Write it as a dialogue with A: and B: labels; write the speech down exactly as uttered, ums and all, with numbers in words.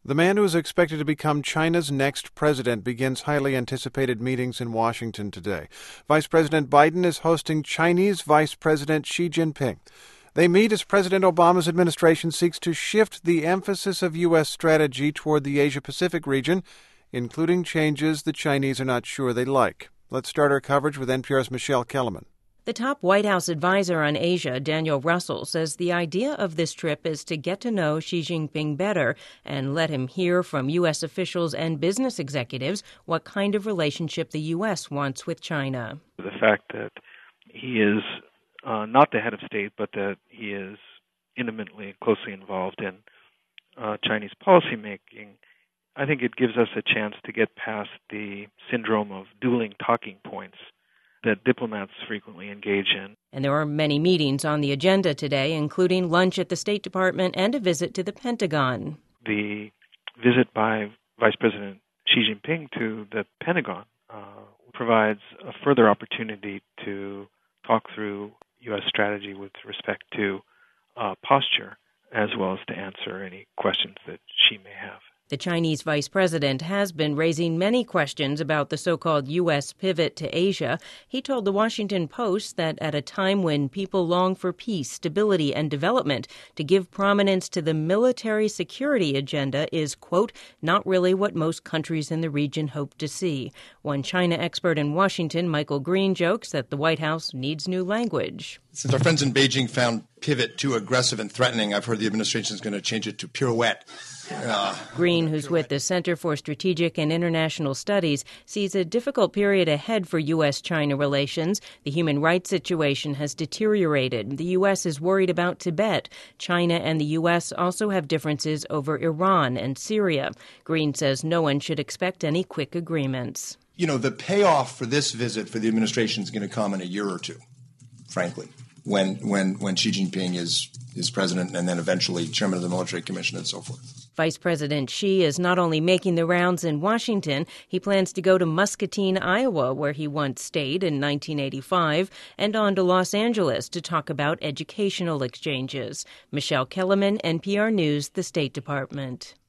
A: The man who is expected to become China's next president begins highly anticipated meetings in Washington today. Vice President Biden is hosting Chinese Vice President Xi Jinping. They meet as President Obama's administration seeks to shift the emphasis of U S strategy toward the Asia-Pacific region, including changes the Chinese are not sure they like. Let's start our coverage with N P R's Michelle Kellerman.
B: The top White House advisor on Asia, Daniel Russell, says the idea of this trip is to get to know Xi Jinping better and let him hear from U S officials and business executives what kind of relationship the U S wants with China.
C: The fact that he is uh, not the head of state, but that he is intimately and closely involved in uh, Chinese policymaking, I think it gives us a chance to get past the syndrome of dueling talking points that diplomats frequently engage in.
B: And there are many meetings on the agenda today, including lunch at the State Department and a visit to the Pentagon.
C: The visit by Vice President Xi Jinping to the Pentagon uh, provides a further opportunity to talk through U S strategy with respect to uh, posture, as well as to answer any questions that Xi may have.
B: The Chinese vice president has been raising many questions about the so-called U S pivot to Asia. He told the Washington Post that at a time when people long for peace, stability, and development, to give prominence to the military security agenda is, quote, not really what most countries in the region hope to see. One China expert in Washington, Michael Green, jokes that the White House needs new language.
D: Since our friends in Beijing found pivot too aggressive and threatening, I've heard the administration is going to change it to pirouette. Uh,
B: Green, who's with the Center for Strategic and International Studies, sees a difficult period ahead for U S China relations. The human rights situation has deteriorated. The U S is worried about Tibet. China and the U S also have differences over Iran and Syria. Green says no one should expect any quick agreements.
D: You know, the payoff for this visit for the administration is going to come in a year or two, frankly, when when when Xi Jinping is, is president and then eventually chairman of the Military Commission and so forth.
B: Vice President Xi is not only making the rounds in Washington, he plans to go to Muscatine, Iowa, where he once stayed in nineteen eighty-five, and on to Los Angeles to talk about educational exchanges. Michelle Kellerman, N P R News, the State Department.